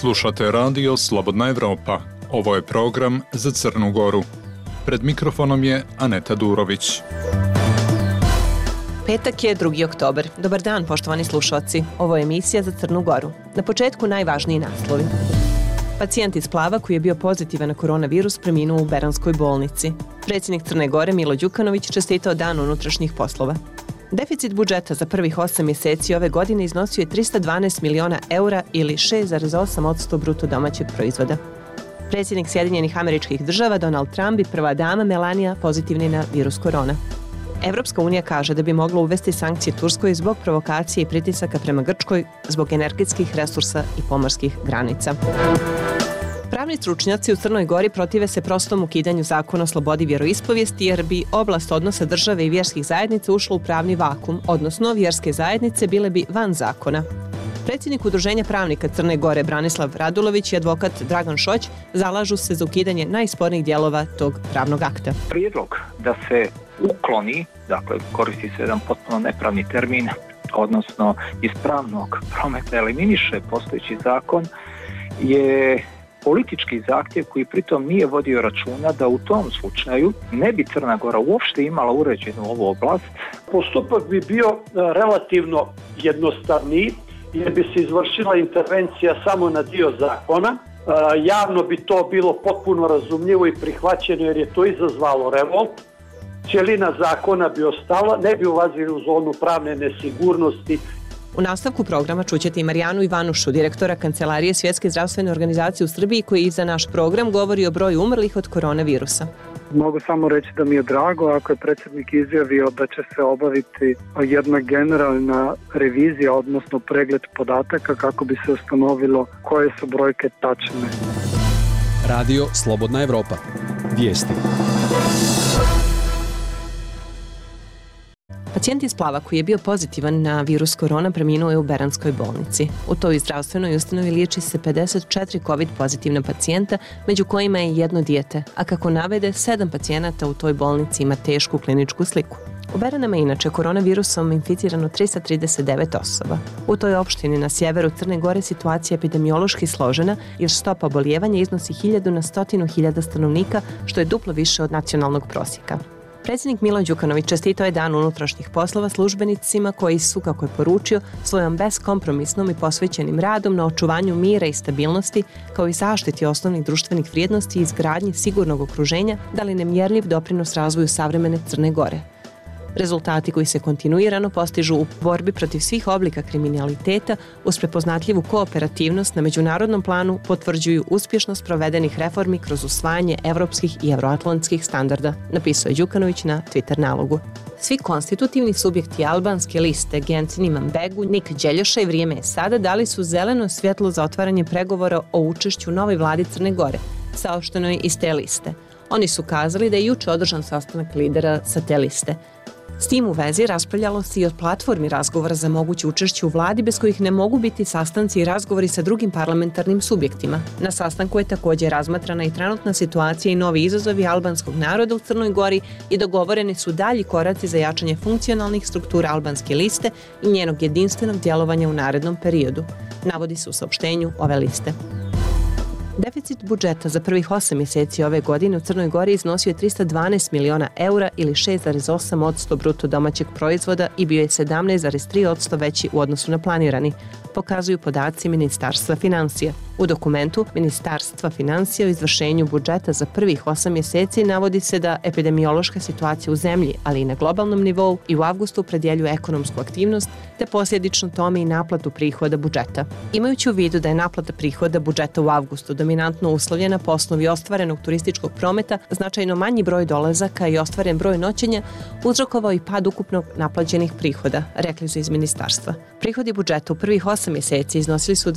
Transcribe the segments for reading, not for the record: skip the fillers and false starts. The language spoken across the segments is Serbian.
Slušate radio Slobodna Evropa. Ovo je program za Crnu Goru. Pred mikrofonom je Aneta Durović. Petak je 2. oktobar. Dobar dan, poštovani slušalci. Ovo je emisija za Crnu Goru. Na početku najvažniji naslovi. Pacijent iz Plava koji je bio pozitivan na koronavirus preminuo u Beranskoj bolnici. Predsjednik Crne Gore Milo Đukanović čestitao Dan unutrašnjih poslova. Deficit budžeta za prvih 8 mjeseci ove godine iznosio je 312 miliona eura ili 6,8% bruto domaćeg proizvoda. Predsjednik Sjedinjenih Američkih Država Donald Trump i prva dama Melania pozitivni na virus korona. Evropska unija kaže da bi mogla uvesti sankcije Turskoj zbog provokacije i pritisaka prema Grčkoj zbog energetskih resursa i pomorskih granica. Pravni stručnjaci u Crnoj Gori protive se prostom ukidanju zakona o slobodi vjeroispovijesti jer bi oblast odnosa države i vjerskih zajednica ušla u pravni vakum, odnosno vjerske zajednice bile bi van zakona. Predsjednik Udruženja pravnika Crne Gore Branislav Radulović i advokat Dragan Šoć zalažu se za ukidanje najspornijih dijelova tog pravnog akta. Prijedlog da se ukloni, dakle koristi se jedan potpuno nepravni termin, odnosno iz pravnog prometa eliminiše postojeći zakon, je politički zahtjev koji pritom nije vodio računa da u tom slučaju ne bi Crna Gora uopšte imala uređenu ovu oblast. Postupak bi bio relativno jednostavniji jer bi se izvršila intervencija samo na dio zakona. Javno bi to bilo potpuno razumljivo i prihvaćeno jer je to izazvalo revolt. Cijelina zakona bi ostala, ne bi ulazili u zonu pravne nesigurnosti. U nastavku programa čućete i Marijanu Ivanušu, direktora Kancelarije Svjetske zdravstvene organizacije u Srbiji, koji za naš program govori o broju umrlih od koronavirusa. Mogu samo reći da mi je drago ako je predsjednik izjavio da će se obaviti jedna generalna revizija, odnosno pregled podataka kako bi se ustanovilo koje su brojke tačne. Radio Slobodna Evropa. Vijesti. Pacijent iz Plava koji je bio pozitivan na virus korona preminuo je u Beranskoj bolnici. U toj zdravstvenoj ustanovi liječi se 54 COVID pozitivna pacijenta, među kojima je jedno dijete, a kako navede 7 pacijenata u toj bolnici ima tešku kliničku sliku. U Beranama je inače koronavirusom inficirano 339 osoba. U toj opštini na sjeveru Crne Gore situacija je epidemiološki složena jer stopa obolijevanja iznosi 1000 na 100.000 stanovnika, što je duplo više od nacionalnog prosjeka. Predsjednik Milo Đukanović čestitao je Dan unutrašnjih poslova službenicima koji su, kako je poručio, svojom beskompromisnom i posvećenim radom na očuvanju mira i stabilnosti, kao i zaštiti osnovnih društvenih vrijednosti i izgradnji sigurnog okruženja, dali nemjerljiv doprinos razvoju savremene Crne Gore. Rezultati koji se kontinuirano postižu u borbi protiv svih oblika kriminaliteta uz prepoznatljivu kooperativnost na međunarodnom planu potvrđuju uspješnost provedenih reformi kroz usvajanje evropskih i evroatlantskih standarda, napisao je Đukanović na Twitter nalogu. Svi konstitutivni subjekti albanske liste Gencin Imanbegu, Nik Đeljoša i Vrijeme je sada dali su zeleno svjetlo za otvaranje pregovora o učešću novoj vladi Crne Gore, saopšteno je iz te liste. Oni su kazali da je juče održan sastanak lidera sa te liste. S tim u vezi raspravljalo se i o platformi razgovora za moguće učešće u vladi bez kojih ne mogu biti sastanci i razgovori sa drugim parlamentarnim subjektima. Na sastanku je također razmatrana i trenutna situacija i novi izazovi albanskog naroda u Crnoj Gori i dogovoreni su dalji koraci za jačanje funkcionalnih struktura albanske liste i njenog jedinstvenog djelovanja u narednom periodu, navodi se u saopštenju ove liste. Deficit budžeta za prvih 8 mjeseci ove godine u Crnoj Gori iznosio je 312 miliona eura ili 6,8% bruto domaćeg proizvoda i bio je 17,3% veći u odnosu na planirani, pokazuju podaci Ministarstva financija. U dokumentu Ministarstva financija o izvršenju budžeta za prvih 8 mjeseci navodi se da epidemiološka situacija u zemlji, ali i na globalnom nivou i u avgustu predjeljuje ekonomsku aktivnost, te posljedično tome i naplatu prihoda budžeta. Imajući u vidu da je naplata prihoda budžeta u avgustu dominantno uslovljena po osnovi ostvarenog turističkog prometa, značajno manji broj dolazaka i ostvaren broj noćenja uzrokovao i pad ukupno naplaćenih prihoda, rekli su iz ministarstva. Prihodi budžeta u prvih 8 mjeseci iznosili su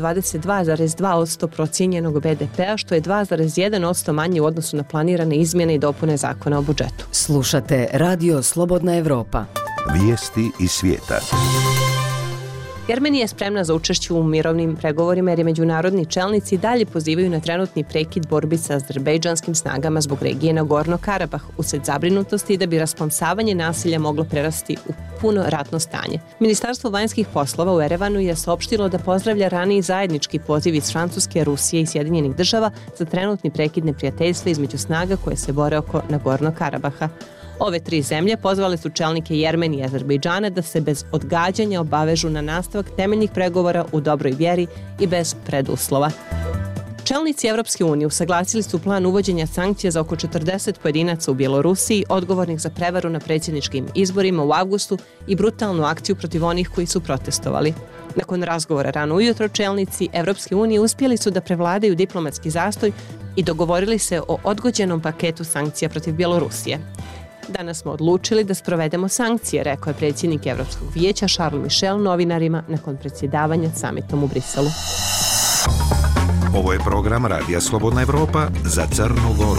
22,2% procijenjenog BDP-a, što je 2,1% manje u odnosu na planirane izmjene i dopune zakona o budžetu. Slušate Radio Slobodna Evropa. Vijesti iz svijeta. Jermenija je spremna za učešće u mirovnim pregovorima jer je međunarodni čelnici dalje pozivaju na trenutni prekid borbi sa azerbejdžanskim snagama zbog regije Nagorno-Karabah usred zabrinutosti da bi rasplamsavanje nasilja moglo prerasti u puno ratno stanje. Ministarstvo vanjskih poslova u Erevanu je saopštilo da pozdravlja raniji zajednički poziv iz Francuske, Rusije i Sjedinjenih država za trenutni prekid neprijateljstva između snaga koje se bore oko Nagorno-Karabaha. Ove tri zemlje pozvale su čelnike Jermenije i Azerbejdžana da se bez odgađanja obavežu na nastavak temeljnih pregovora u dobroj vjeri i bez preduslova. Čelnici Evropske unije usaglasili su plan uvođenja sankcija za oko 40 pojedinaca u Bjelorusiji odgovornih za prevaru na predsjedničkim izborima u avgustu i brutalnu akciju protiv onih koji su protestovali. Nakon razgovora rano ujutro, čelnici Evropske unije uspjeli su da prevladaju diplomatski zastoj i dogovorili se o odgođenom paketu sankcija protiv Bjelorusije. Danas smo odlučili da sprovedemo sankcije, rekao je predsjednik Evropskog vijeća Charles Michel novinarima nakon predsjedavanja samitom u Briselu. Ovo je program Radija Slobodna Evropa za Crnu Goru.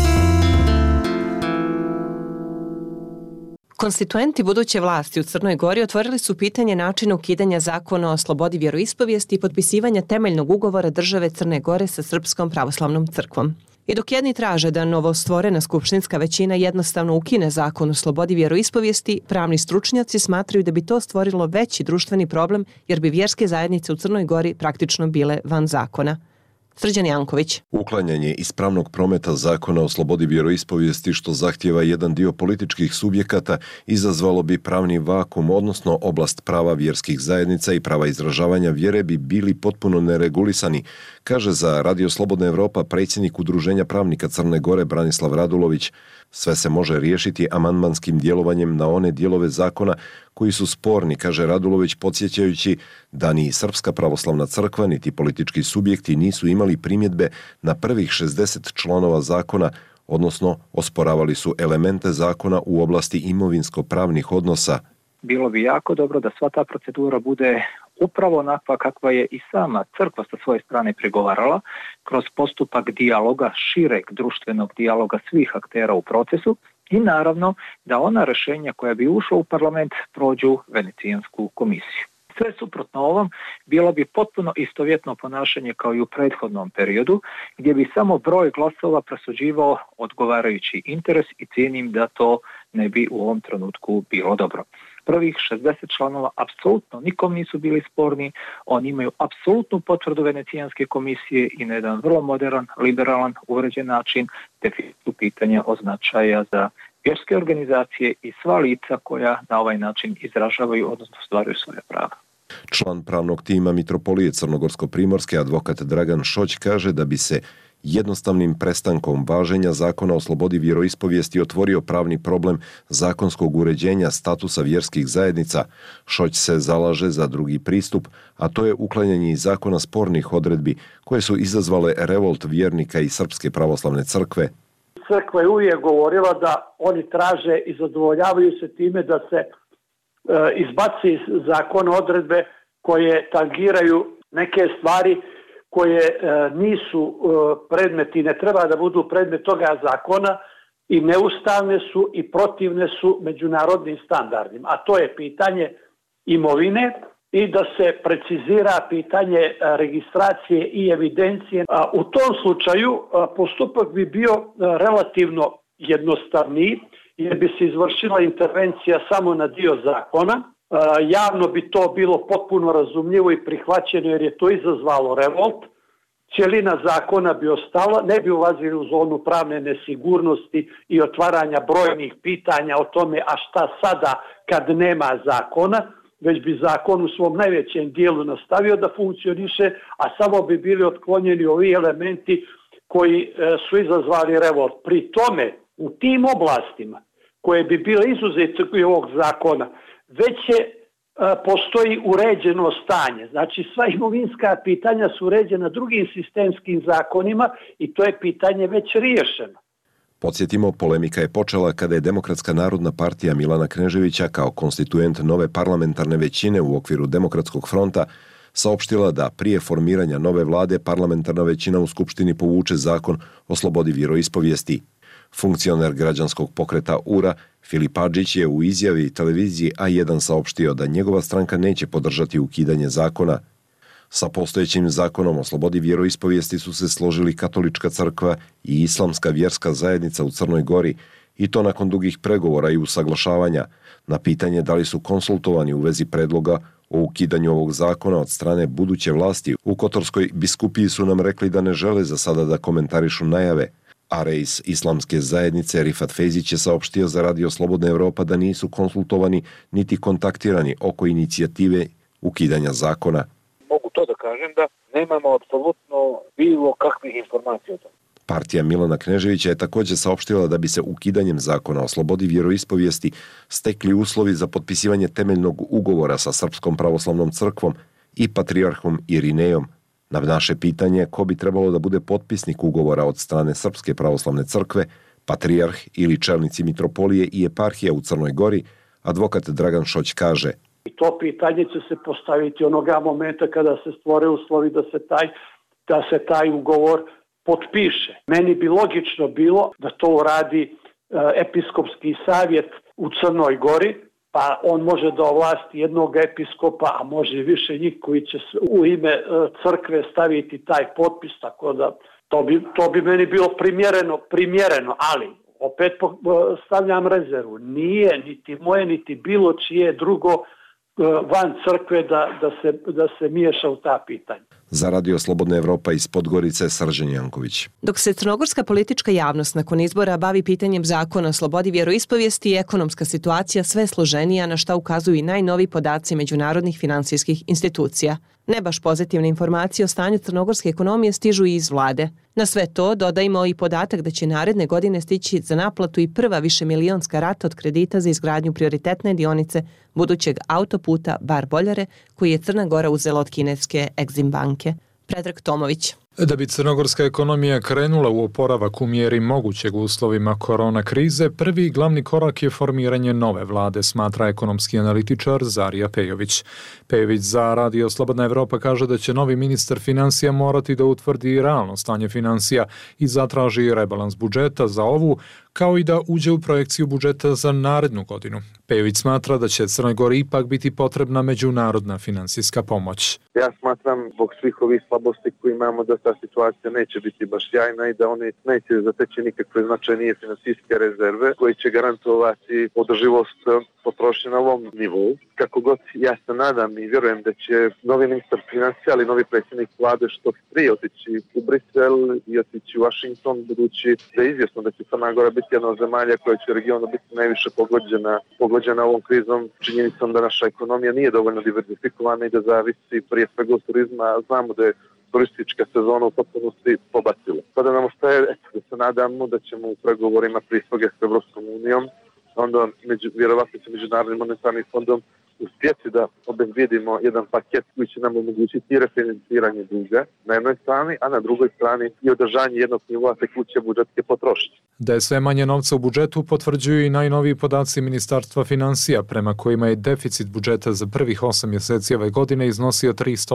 Konstituenti buduće vlasti u Crnoj Gori otvorili su pitanje načina ukidanja zakona o slobodi vjeroispovijesti i potpisivanja temeljnog ugovora države Crne Gore sa Srpskom pravoslavnom crkvom. I dok jedni traže da novostvorena skupštinska većina jednostavno ukine zakon o slobodi vjeroispovijesti, pravni stručnjaci smatraju da bi to stvorilo veći društveni problem jer bi vjerske zajednice u Crnoj Gori praktično bile van zakona. Srđan Janković. Uklanjanje ispravnog prometa zakona o slobodi vjeroispovijesti što zahtjeva jedan dio političkih subjekata izazvalo bi pravni vakum, odnosno oblast prava vjerskih zajednica i prava izražavanja vjere bi bili potpuno neregulisani, kaže za Radio Slobodna Evropa predsjednik Udruženja pravnika Crne Gore Branislav Radulović. Sve se može riješiti amandmanskim djelovanjem na one dijelove zakona koji su sporni, kaže Radulović, podsjećajući da ni Srpska pravoslavna crkva niti politički subjekti nisu imali primjedbe na prvih 60 članova zakona, odnosno osporavali su elemente zakona u oblasti imovinsko-pravnih odnosa. Bilo bi jako dobro da sva ta procedura bude upravo onakva kakva je i sama crkva sa svoje strane pregovarala kroz postupak dijaloga, šireg društvenog dijaloga svih aktera u procesu i naravno da ona rješenja koja bi ušla u parlament prođu Venecijansku komisiju. Sve suprotno ovom bilo bi potpuno istovjetno ponašanje kao i u prethodnom periodu gdje bi samo broj glasova presuđivao odgovarajući interes i cijenim da to ne bi u ovom trenutku bilo dobro. Prvih 60 članova apsolutno nikom nisu bili sporni, oni imaju apsolutnu potvrdu Venecijanske komisije i na jedan vrlo modern, liberalan, uređen način definišu pitanja o značaja za vjerske organizacije i sva lica koja na ovaj način izražavaju, odnosno stvaraju svoje prava. Član pravnog tima Mitropolije Crnogorsko-primorske advokat Dragan Šoć kaže da bi se jednostavnim prestankom važenja zakona o slobodi vjeroispovijesti otvorio pravni problem zakonskog uređenja statusa vjerskih zajednica. Šoć se zalaže za drugi pristup, a to je uklanjanje iz zakona spornih odredbi koje su izazvale revolt vjernika i Srpske pravoslavne crkve. Crkva je uvijek govorila da oni traže i zadovoljavaju se time da se izbaci iz zakona odredbe koje tangiraju neke stvari koje nisu predmeti, ne treba da budu predmet toga zakona i neustavne su i protivne su međunarodnim standardima. A to je pitanje imovine i da se precizira pitanje registracije i evidencije. U tom slučaju postupak bi bio relativno jednostavniji jer bi se izvršila intervencija samo na dio zakona. Javno bi to bilo potpuno razumljivo i prihvaćeno jer je to izazvalo revolt. Cijelina zakona bi ostala, ne bi ulazili u zonu pravne nesigurnosti i otvaranja brojnih pitanja o tome a šta sada kad nema zakona, već bi zakon u svom najvećem dijelu nastavio da funkcioniše, a samo bi bili otklonjeni ovi elementi koji su izazvali revolt. Pri tome, u tim oblastima koje bi bile izuzete ovog zakona, već postoji uređeno stanje. Znači sva imovinska pitanja su uređena drugim sistemskim zakonima i to je pitanje već riješeno. Podsjetimo, polemika je počela kada je Demokratska narodna partija Milana Kneževića kao konstituent nove parlamentarne većine u okviru Demokratskog fronta saopštila da prije formiranja nove vlade parlamentarna većina u Skupštini povuče zakon o slobodi vjeroispovijesti. Funkcioner građanskog pokreta URA Filip Adžić je u izjavi televiziji A1 saopštio da njegova stranka neće podržati ukidanje zakona. Sa postojećim zakonom o slobodi vjeroispovijesti su se složili Katolička crkva i Islamska vjerska zajednica u Crnoj Gori, i to nakon dugih pregovora i usaglašavanja. Na pitanje da li su konsultovani u vezi predloga o ukidanju ovog zakona od strane buduće vlasti u Kotorskoj biskupiji su nam rekli da ne žele za sada da komentarišu najave. A reis Islamske zajednice Rifat Fejzić je saopštio za Radio Slobodna Evropa da nisu konsultovani niti kontaktirani oko inicijative ukidanja zakona. Mogu to da kažem da nemamo apsolutno bilo kakvih informacija o tome. Partija Milana Kneževića je također saopštila da bi se ukidanjem zakona o slobodi vjeroispovijesti stekli uslovi za potpisivanje temeljnog ugovora sa Srpskom pravoslavnom crkvom i patrijarhom Irinejom. Na naše pitanje ko bi trebalo da bude potpisnik ugovora od strane Srpske pravoslavne crkve, patrijarh ili čelnici mitropolije i eparhija u Crnoj Gori, advokat Dragan Šoć kaže: I to pitanje će se postaviti onoga momenta kada se stvore uslovi da se taj ugovor potpiše. Meni bi logično bilo da to uradi episkopski savjet u Crnoj Gori, pa on može da ovlasti jednog episkopa, a može i više njih koji će u ime crkve staviti taj potpis, tako da to bi meni bilo primjereno, ali opet stavljam rezervu. Nije niti moje, niti bilo čije drugo van crkve da se miješa u ta pitanja. Za Radio Slobodna Evropa iz Podgorice, Srđan Janković. Dok se crnogorska politička javnost nakon izbora bavi pitanjem zakona o slobodi vjeroispovijesti i ekonomska situacija sve složenija, na šta ukazuju i najnoviji podaci međunarodnih finansijskih institucija. Ne baš pozitivne informacije o stanju crnogorske ekonomije stižu i iz vlade. Na sve to dodajmo i podatak da će naredne godine stići za naplatu i prva višemilionska rata od kredita za izgradnju prioritetne dionice budućeg autoputa Bar-Boljare, koji je Crna Gora uzela od kineske Exim banke. Predrag Tomović. Da bi crnogorska ekonomija krenula u oporavak u mjeri mogućeg u uslovima korona krize, prvi glavni korak je formiranje nove vlade, smatra ekonomski analitičar Zarija Pejović. Pejović za Radio Slobodna Evropa kaže da će novi ministar financija morati da utvrdi realno stanje financija i zatraži rebalans budžeta za ovu, kao i da uđe u projekciju budžeta za narednu godinu. Pejović smatra da će Crnoj Gori ipak biti potrebna međunarodna finansijska pomoć. Ja smatram zbog svih ovih slabosti koje imamo da ta situacija neće biti baš sjajna i da oni neće zateći nikakve značajnije finansijske rezerve koji će garantovati održivost potrošnje na ovom nivou. Kako god ja se nadam i vjerujem da će novi ministar financija, ali novi predsjednik vlade što prije otići u Brisel i otići u Washington, budući da je izvjesno da će Crna Gora biti jedna od zemalja koja će u regionu biti najviše pogođena ovom krizom, činjenicom da naša ekonomija nije dovoljno diversifikovana i da zavisi prije svega od turizma. Znamo da je turistička sezona u potpunosti pobacila. Sada nam ostaje da se nadamo da ćemo u pregovorima prije svega s Evropskom unijom, onda vjerovatno sa Međunarodnim monetarnim fondom uspjeti da obezbijedimo jedan paket koji će nam omogućiti i refinanciranje duga na jednoj strani, a na drugoj strani i održanje jednog nivoa tekuće budžetske potrošnje. Da je sve manje novca u budžetu potvrđuju i najnoviji podaci Ministarstva financija, prema kojima je deficit budžeta za prvih 8 mjeseci ove godine iznosio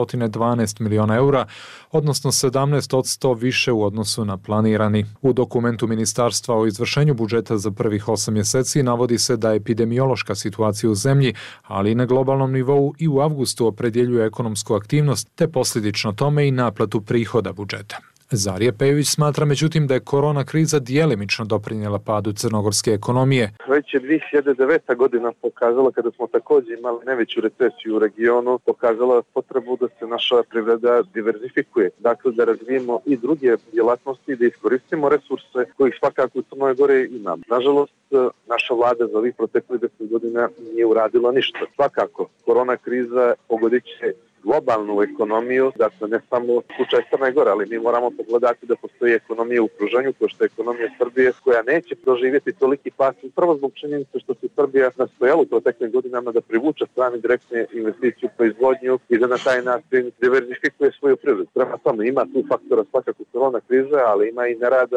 312 miliona eura, odnosno 17% više u odnosu na planirani. U dokumentu Ministarstva o izvršenju budžeta za prvih 8 mjeseci navodi se da epidemiološka situacija u zemlji, ali i na globalnom nivou i u avgustu opredjeljuje ekonomsku aktivnost, te posljedično tome i naplatu prihoda budžeta. Zarija Pejović smatra međutim da je korona kriza djelimično doprinijela padu crnogorske ekonomije. Već je 2009. godina pokazala, kada smo također imali najveću recesiju u regionu, pokazala potrebu da se naša privreda diverzifikuje. Dakle, da razvijemo i druge djelatnosti, da iskoristimo resurse kojih svakako u Crnoj Gori imamo. Nažalost, naša vlada za ovih proteklih 10 godina nije uradila ništa. Svakako, korona kriza pogodit će globalnu ekonomiju, dakle ne samo slučaj Crne Gore, ali mi moramo pogledati da postoji ekonomija u okruženju, kao što je ekonomija Srbije, koja neće proživjeti toliki pas, prvo zbog činjenice što se Srbija nastojala u proteklim godinama da privuče strane direktne investicije u proizvodnju i da na taj način diversifikuje svoju privredu. Prema tome ima tu faktora svakako korona krize, ali ima i nerada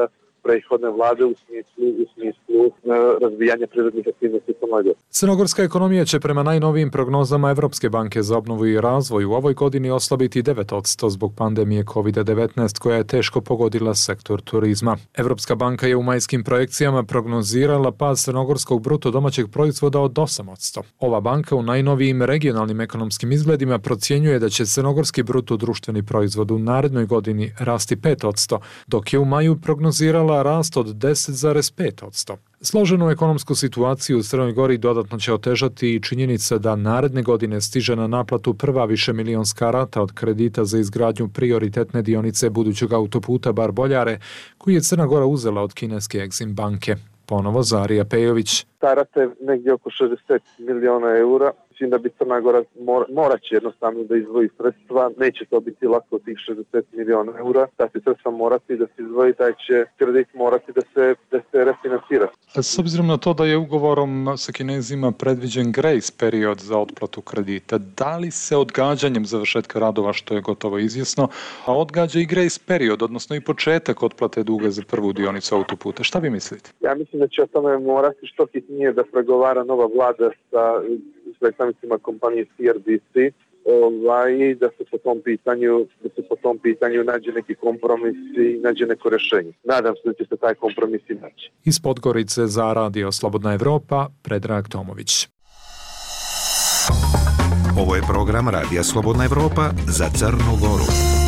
prethodne vlade u smislu razvijanja privrednih aktivnosti u Crnoj Gori. Crnogorska ekonomija će prema najnovijim prognozama Evropske banke za obnovu i razvoj u ovoj godini oslabiti 9% zbog pandemije COVID-19 koja je teško pogodila sektor turizma. Evropska banka je u majskim projekcijama prognozirala pad crnogorskog bruto domaćeg proizvoda od 8%. Ova banka u najnovijim regionalnim ekonomskim izgledima procjenjuje da će crnogorski bruto društveni proizvod u narednoj godini rasti 5%, dok je u maju prognozirala rast od 10,5%. Složenu ekonomsku situaciju u Crnoj Gori dodatno će otežati i činjenica da naredne godine stiže na naplatu prva višemilionska rata od kredita za izgradnju prioritetne dionice budućeg autoputa Bar-Boljare, koji je Crna Gora uzela od kineske Exim banke. Ponovo Zarija Pejović. Ta rata je negdje oko 60 miliona eura. Mislim da bi Crna Gora morat će jednostavno da izdvoji sredstva. Neće to biti lako tih 60 miliona eura. Ta će sredstva morati da se izdvoji, taj će kredit morati da se refinansira. S obzirom na to da je ugovorom sa Kinezima predviđen grace period za otplatu kredita, da li se odgađanjem završetka radova, što je gotovo izvjesno, a odgađa i grace period, odnosno i početak otplate duga za prvu dionicu autoputa? Šta vi mislite? Ja mislim da će o tome morati što hitnije da pregovara nova vlada sa predstavnicima kompanije CRDC, i da se po tom pitanju nađe neki kompromis i nađe neko rešenje. Nadam se da će se taj kompromis i naći. Iz Podgorice za Radio Slobodna Evropa, Predrag Tomović. Ovo je program Radija Slobodna Evropa za Crnu Goru.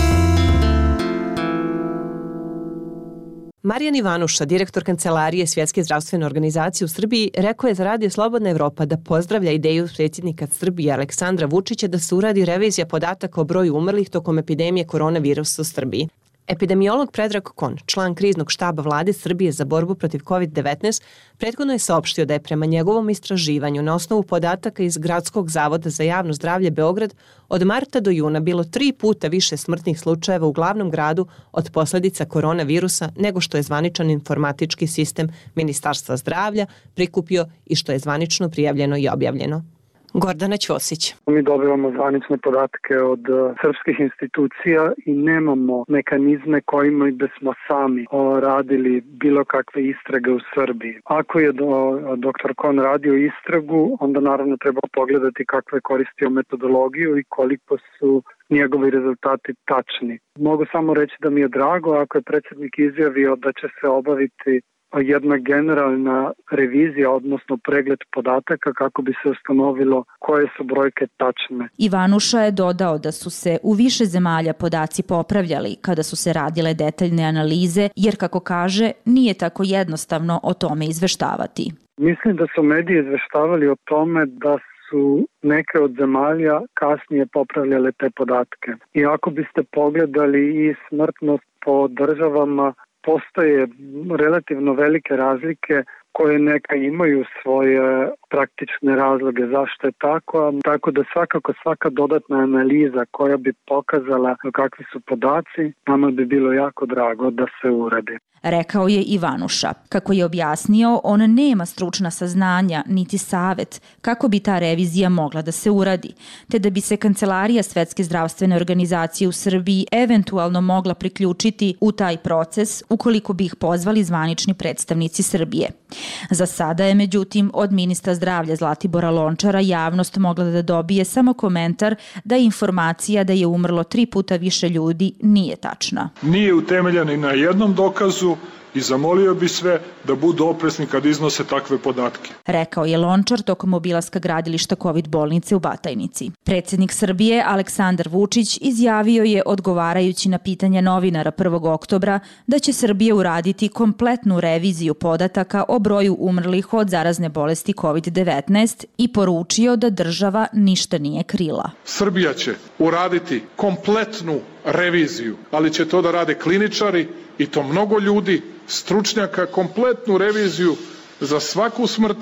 Marijan Ivanuša, direktor Kancelarije Svjetske zdravstvene organizacije u Srbiji, rekao je za Radio Slobodna Evropa da pozdravlja ideju predsjednika Srbije Aleksandra Vučića da se uradi revizija podataka o broju umrlih tokom epidemije koronavirusa u Srbiji. Epidemiolog Predrag Kon, član kriznog štaba Vlade Srbije za borbu protiv COVID-19, prethodno je saopštio da je prema njegovom istraživanju na osnovu podataka iz Gradskog zavoda za javno zdravlje Beograd od marta do juna bilo 3 puta više smrtnih slučajeva u glavnom gradu od posljedica koronavirusa nego što je zvaničan informatički sistem Ministarstva zdravlja prikupio i što je zvanično prijavljeno i objavljeno. Gordana Ćosić. Mi dobivamo zvanične podatke od srpskih institucija i nemamo mehanizme kojima bismo sami radili bilo kakve istrage u Srbiji. Ako je dr. Kon radio istragu, onda naravno treba pogledati kakve koristio metodologiju i koliko su njegovi rezultati tačni. Mogu samo reći da mi je drago ako je predsjednik izjavio da će se obaviti jedna generalna revizija, odnosno pregled podataka kako bi se ustanovilo koje su brojke tačne. Ivanuša je dodao da su se u više zemalja podaci popravljali kada su se radile detaljne analize, jer kako kaže, nije tako jednostavno o tome izveštavati. Mislim da su mediji izveštavali o tome da su neke od zemalja kasnije popravljale te podatke. I ako biste pogledali i smrtnost po državama, postoje relativno velike razlike koje neka imaju svoje praktične razloge zašto je tako da svakako svaka dodatna analiza koja bi pokazala kakvi su podaci, nama bi bilo jako drago da se uradi. Rekao je Ivanuša. Kako je objasnio, on nema stručna saznanja niti savet kako bi ta revizija mogla da se uradi, te da bi se Kancelarija Svetske zdravstvene organizacije u Srbiji eventualno mogla priključiti u taj proces ukoliko bi ih pozvali zvanični predstavnici Srbije. Za sada je, međutim, od ministra zdravlja Zlatibora Lončara javnost mogla da dobije samo komentar da informacija da je umrlo 3 puta više ljudi nije tačna. Nije utemeljena i na jednom dokazu i zamolio bi sve da budu oprezni kad iznose takve podatke. Rekao je Lončar tokom obilaska gradilišta COVID bolnice u Batajnici. Predsjednik Srbije Aleksandar Vučić izjavio je, odgovarajući na pitanje novinara 1. oktobra, da će Srbija uraditi kompletnu reviziju podataka o broju umrlih od zarazne bolesti COVID-19 i poručio da država ništa nije krila. Srbija će uraditi kompletnu reviziju, ali će to da rade kliničari i to mnogo ljudi, stručnjaka, kompletnu reviziju za svaku smrt,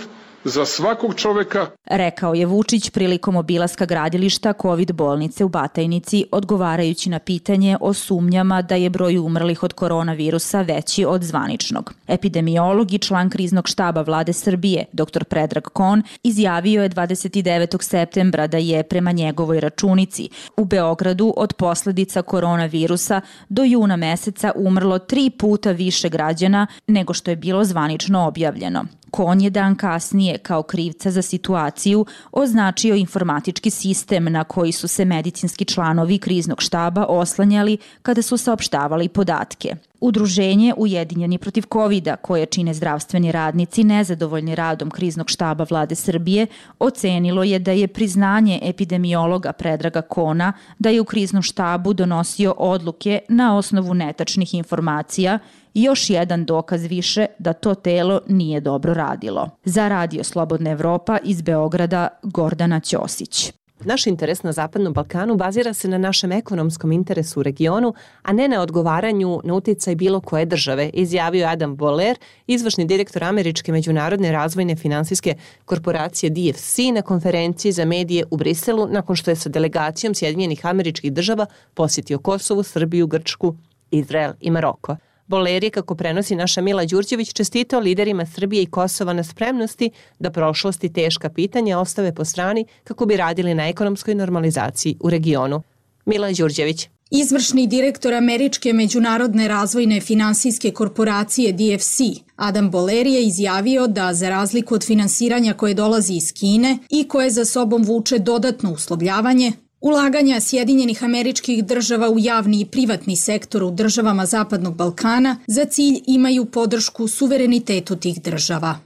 za svakog čoveka, rekao je Vučić prilikom obilaska gradilišta COVID bolnice u Batajnici, odgovarajući na pitanje o sumnjama da je broj umrlih od koronavirusa veći od zvaničnog. Epidemiolog i član kriznog štaba Vlade Srbije, dr. Predrag Kon, izjavio je 29. septembra da je prema njegovoj računici u Beogradu od posledica koronavirusa do juna meseca umrlo 3 puta više građana nego što je bilo zvanično objavljeno. Kon je dan kasnije kao krivca za situaciju označio informatički sistem na koji su se medicinski članovi kriznog štaba oslanjali kada su saopštavali podatke. Udruženje Ujedinjeni protiv Kovida, koje čine zdravstveni radnici nezadovoljni radom kriznog štaba Vlade Srbije, ocenilo je da je priznanje epidemiologa Predraga Kona da je u kriznom štabu donosio odluke na osnovu netačnih informacija još jedan dokaz više da to telo nije dobro radilo. Za Radio Slobodna Evropa iz Beograda, Gordana Ćosić. Naš interes na Zapadnom Balkanu bazira se na našem ekonomskom interesu u regionu, a ne na odgovaranju na uticaj bilo koje države, izjavio Adam Boehler, izvršni direktor Američke međunarodne razvojne finansijske korporacije DFC na konferenciji za medije u Briselu nakon što je sa delegacijom Sjedinjenih Američkih Država posjetio Kosovo, Srbiju, Grčku, Izrael i Maroko. Boehler je, kako prenosi naša Mila Đurđević, čestitao liderima Srbije i Kosova na spremnosti da prošlost i teška pitanja ostave po strani kako bi radili na ekonomskoj normalizaciji u regionu. Mila Đurđević. Izvršni direktor Američke međunarodne razvojne finansijske korporacije DFC, Adam Boehler, je izjavio da za razliku od finansiranja koje dolazi iz Kine i koje za sobom vuče dodatno uslovljavanje, ulaganja Sjedinjenih Američkih Država u javni i privatni sektor u državama Zapadnog Balkana za cilj imaju podršku suverenitetu tih država.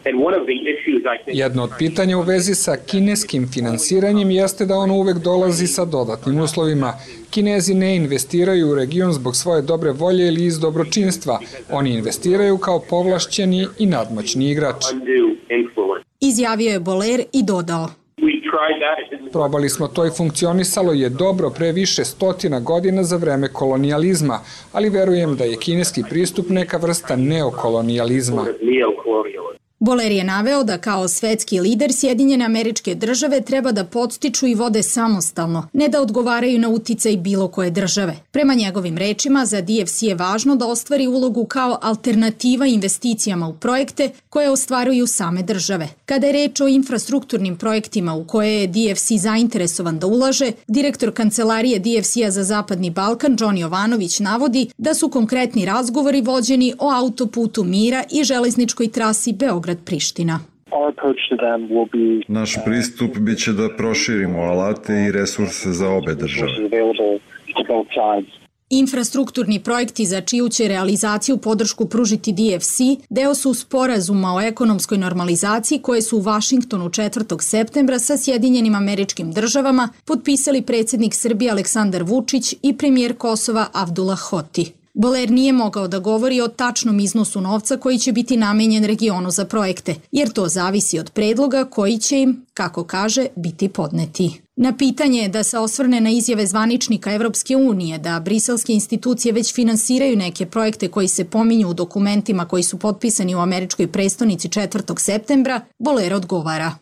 Jedno od pitanja u vezi sa kineskim finansiranjem jeste da ono uvek dolazi sa dodatnim uslovima. Kinezi ne investiraju u region zbog svoje dobre volje ili iz dobročinstva. Oni investiraju kao povlašćeni i nadmoćni igrač. Izjavio je Boehler i dodao: Probali smo to i funkcionisalo je dobro pre više stotina godina za vreme kolonijalizma, ali verujem da je kineski pristup neka vrsta neokolonijalizma. Boehler je naveo da kao svetski lider Sjedinjene Američke Države treba da podstiču i vode samostalno, ne da odgovaraju na uticaj bilo koje države. Prema njegovim rečima, za DFC je važno da ostvari ulogu kao alternativa investicijama u projekte koje ostvaruju same države. Kada je reč o infrastrukturnim projektima u koje je DFC zainteresovan da ulaže, direktor kancelarije DFC-a za Zapadni Balkan, John Jovanović, navodi da su konkretni razgovori vođeni o autoputu mira i železničkoj trasi Beograd-Priština. Naš pristup biće da proširimo alate i resurse za obe države. Infrastrukturni projekti za čiju će realizaciju podršku pružiti DFC deo su sporazuma o ekonomskoj normalizaciji koje su u Vašingtonu 4. septembra sa Sjedinjenim Američkim Državama potpisali predsjednik Srbije Aleksandar Vučić i premijer Kosova Avdullah Hoti. Boehler nije mogao da govori o tačnom iznosu novca koji će biti namenjen regionu za projekte, jer to zavisi od predloga koji će im, kako kaže, biti podneti. Na pitanje da se osvrne na izjave zvaničnika Evropske unije da briselske institucije već finansiraju neke projekte koji se pominju u dokumentima koji su potpisani u američkoj prestonici 4. septembra, Boehler odgovara: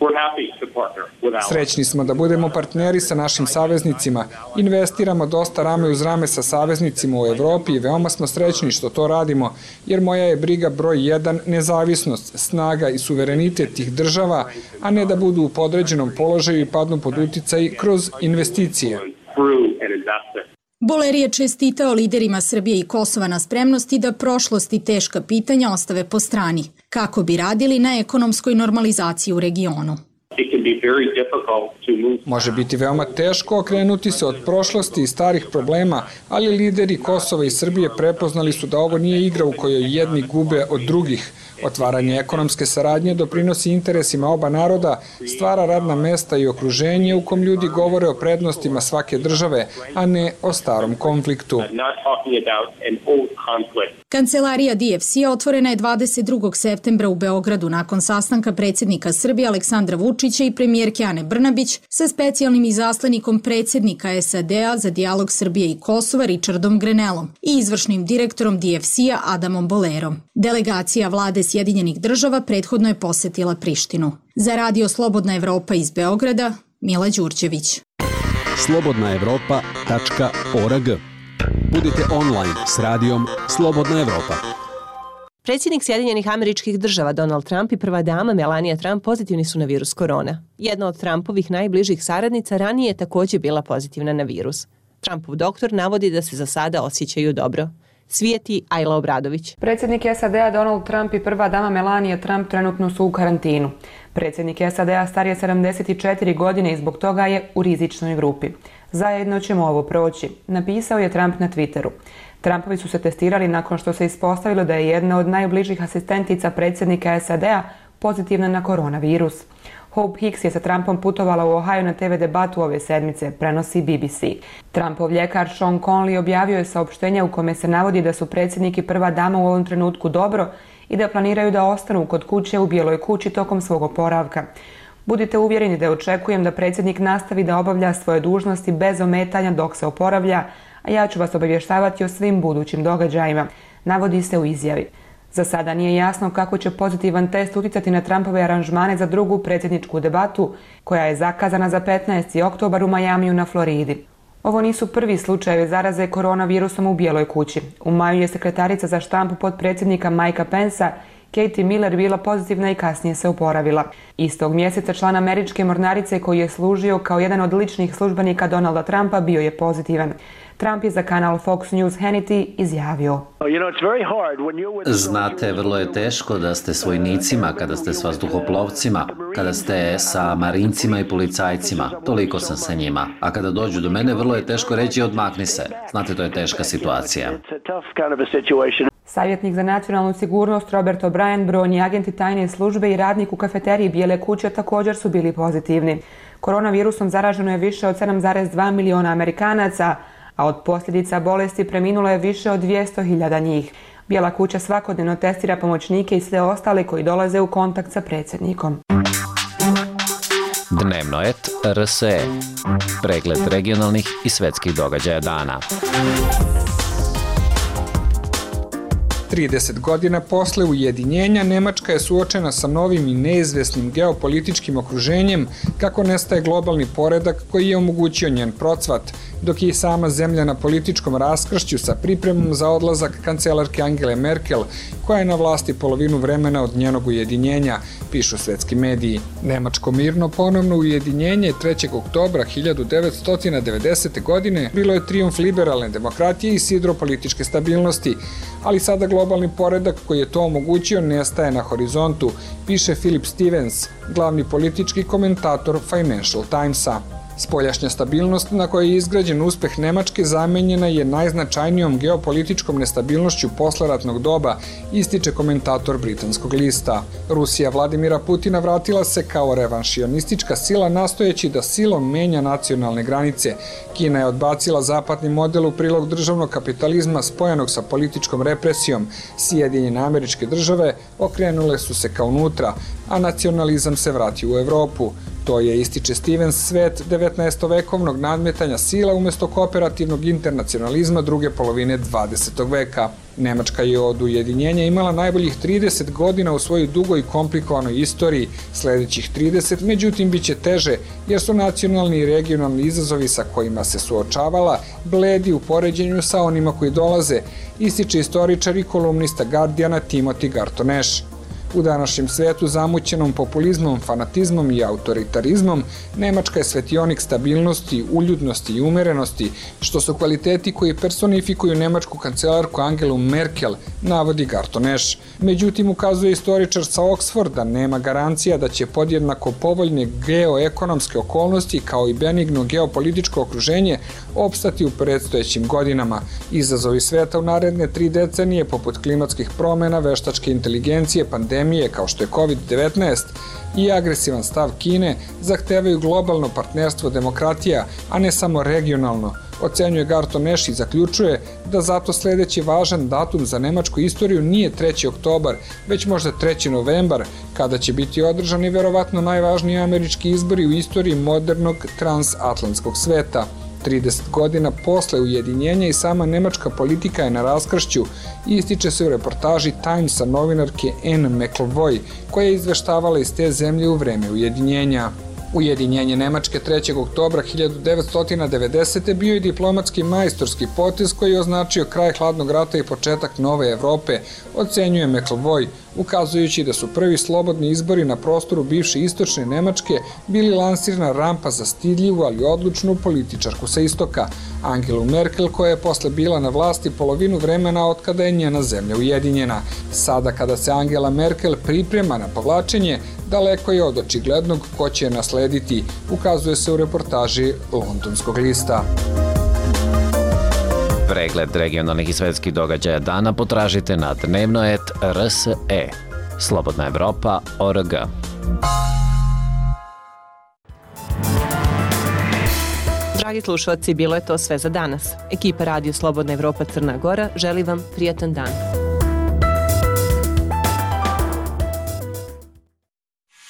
Srećni smo da budemo partneri sa našim saveznicima. Investiramo dosta rame uz rame sa saveznicima u Evropi i veoma smo srećni što to radimo, jer moja je briga broj 1 nezavisnost, snaga i suverenitet tih država, a ne da budu u podređenom položaju i padnu pod uticaj kroz investicije. Boehler je čestitao liderima Srbije i Kosova na spremnosti da prošlost i teška pitanja ostave po strani, kako bi radili na ekonomskoj normalizaciji u regionu. Može biti veoma teško okrenuti se od prošlosti i starih problema, ali lideri Kosova i Srbije prepoznali su da ovo nije igra u kojoj jedni gube od drugih. Otvaranje ekonomske saradnje doprinosi interesima oba naroda, stvara radna mesta i okruženje u kom ljudi govore o prednostima svake države, a ne o starom konfliktu. Kancelarija DFC-a otvorena je 22. septembra u Beogradu nakon sastanka predsjednika Srbije Aleksandra Vučića i premijerke Ane Brnabić sa specijalnim izaslanikom predsjednika SAD-a za dijalog Srbije i Kosova Richardom Grenellom i izvršnim direktorom DFC-a Adamom Boehlerom. Delegacija vlade Sjedinjenih država prethodno je posetila Prištinu. Za Radio Slobodna Evropa iz Beograda, Mila Đurđević. slobodnaevropa.org. Budite online s radijom Slobodna Evropa. Predsjednik Sjedinjenih Američkih Država Donald Trump i prva dama Melania Trump pozitivni su na virus korona. Jedna od Trumpovih najbližih saradnica ranije je također bila pozitivna na virus. Trumpov doktor navodi da se za sada osjećaju dobro. Svijeti Ajla Obradović. Predsjednik SAD-a Donald Trump i prva dama Melania Trump trenutno su u karantinu. Predsjednik SAD-a star je 74 godine i zbog toga je u rizičnoj grupi. Zajedno ćemo ovo proći, napisao je Trump na Twitteru. Trumpovi su se testirali nakon što se ispostavilo da je jedna od najbližih asistentica predsjednika SAD-a pozitivna na koronavirus. Hope Hicks je sa Trumpom putovala u Ohio na TV debatu ove sedmice, prenosi BBC. Trumpov ljekar Sean Conley objavio je saopštenje u kome se navodi da su predsjednik i prva dama u ovom trenutku dobro i da planiraju da ostanu kod kuće u Bijeloj kući tokom svog oporavka. Budite uvjereni da očekujem da predsjednik nastavi da obavlja svoje dužnosti bez ometanja dok se oporavlja, a ja ću vas obavještavati o svim budućim događajima, navodi se u izjavi. Za sada nije jasno kako će pozitivan test uticati na Trumpove aranžmane za drugu predsjedničku debatu, koja je zakazana za 15. oktobar u Majamiju na Floridi. Ovo nisu prvi slučajevi zaraze koronavirusom u Bijeloj kući. U maju je sekretarica za štampu potpredsjednika Mikea Pensa, Katie Miller, bila pozitivna i kasnije se oporavila. Istog mjeseca član američke mornarice koji je služio kao jedan od ličnih službenika Donalda Trumpa bio je pozitivan. Trump je za kanal Fox News Hannity izjavio: Znate, vrlo je teško da ste s vojnicima, kada ste s vazduhoplovcima, kada ste sa marincima i policajcima. Toliko sam sa njima. A kada dođu do mene, vrlo je teško reći odmakni se. Znate, to je teška situacija. Savjetnik za nacionalnu sigurnost Robert O'Brien, brojni agenti tajne službe i radnik u kafeteriji Bijele kuće također su bili pozitivni. Koronavirusom zaraženo je više od 7,2 miliona Amerikanaca, a od posljedica bolesti preminulo je više od 200.000 njih. Bijela kuća svakodnevno testira pomoćnike i sve ostale koji dolaze u kontakt sa predsjednikom. Dnevno et RSE. Pregled regionalnih i svetskih događaja dana. 30 godina posle ujedinjenja, Nemačka je suočena sa novim i neizvesnim geopolitičkim okruženjem kako nestaje globalni poredak koji je omogućio njen procvat, dok je i sama zemlja na političkom raskršću sa pripremom za odlazak kancelarke Angele Merkel, koja je na vlasti polovinu vremena od njenog ujedinjenja, pišu svetski mediji. Nemačko mirno ponovno ujedinjenje 3. oktobra 1990. godine bilo je trijumf liberalne demokratije i sidro političke stabilnosti, ali sada globalni poredak koji je to omogućio nestaje na horizontu, piše Philip Stevens, glavni politički komentator Financial Timesa. Spoljašnja stabilnost na kojoj je izgrađen uspeh Nemačke zamenjena je najznačajnijom geopolitičkom nestabilnošću posleratnog doba, ističe komentator britanskog lista. Rusija Vladimira Putina vratila se kao revanšionistička sila nastojeći da silom menja nacionalne granice. Kina je odbacila zapadni model u prilog državnog kapitalizma spojenog sa političkom represijom. Sjedinjene Američke Države okrenule su se ka unutra, a nacionalizam se vratio u Evropu. To je, ističe Stevens, svet 19. vekovnog nadmetanja sila umjesto kooperativnog internacionalizma druge polovine 20. veka. Nemačka je od ujedinjenja imala najboljih 30 godina u svojoj dugoj i komplikovanoj istoriji. Sljedećih 30, međutim, bit će teže, jer su nacionalni i regionalni izazovi sa kojima se suočavala bledi u poređenju sa onima koji dolaze, ističe istoričar i kolumnista Guardiana Timothy Garton Ash. U današnjem svetu zamućenom populizmom, fanatizmom i autoritarizmom, Nemačka je svetionik stabilnosti, uljudnosti i umerenosti, što su kvaliteti koji personifikuju nemačku kancelarku Angelu Merkel, navodi Garton Ash. Međutim, ukazuje istoričar sa Oxforda, nema garancija da će podjednako povoljne geoekonomske okolnosti kao i benigno geopolitičko okruženje opstati u predstojećim godinama. Izazovi sveta u naredne 3 decenije, poput klimatskih promjena, veštačke inteligencije, pandemije kao što je COVID-19 i agresivan stav Kine, zahtevaju globalno partnerstvo demokratija, a ne samo regionalno, ocenjuje Garton Ash i zaključuje da zato sljedeći važan datum za nemačku istoriju nije 3. oktobar, već možda 3. novembar, kada će biti održani verovatno najvažniji američki izbori u istoriji modernog transatlantskog sveta. 30 godina posle ujedinjenja i sama nemačka politika je na raskršću, ističe se u reportaži Timesa novinarke Anne McElvoy, koja je izveštavala iz te zemlje u vreme ujedinjenja. Ujedinjenje Nemačke 3. oktobra 1990. bio je diplomatski majstorski potez koji je označio kraj hladnog rata i početak nove Evrope, ocenjuje McElvoy, ukazujući da su prvi slobodni izbori na prostoru bivše istočne Nemačke bili lansirana rampa za stidljivu, ali odlučnu političarku sa istoka, Angelu Merkel, koja je posle bila na vlasti polovinu vremena od kada je njena zemlja ujedinjena. Sada kada se Angela Merkel priprema na povlačenje, daleko je od očiglednog ko će je naslediti, ukazuje se u reportaži Londonskog lista. Pregled regionalnih i svetskih događaja dana potražite na dnevno.rs.e. Slobodna Evropa.org. Dragi slušalci, bilo je to sve za danas. Ekipa Radio Slobodna Evropa Crna Gora želi vam prijatan dan.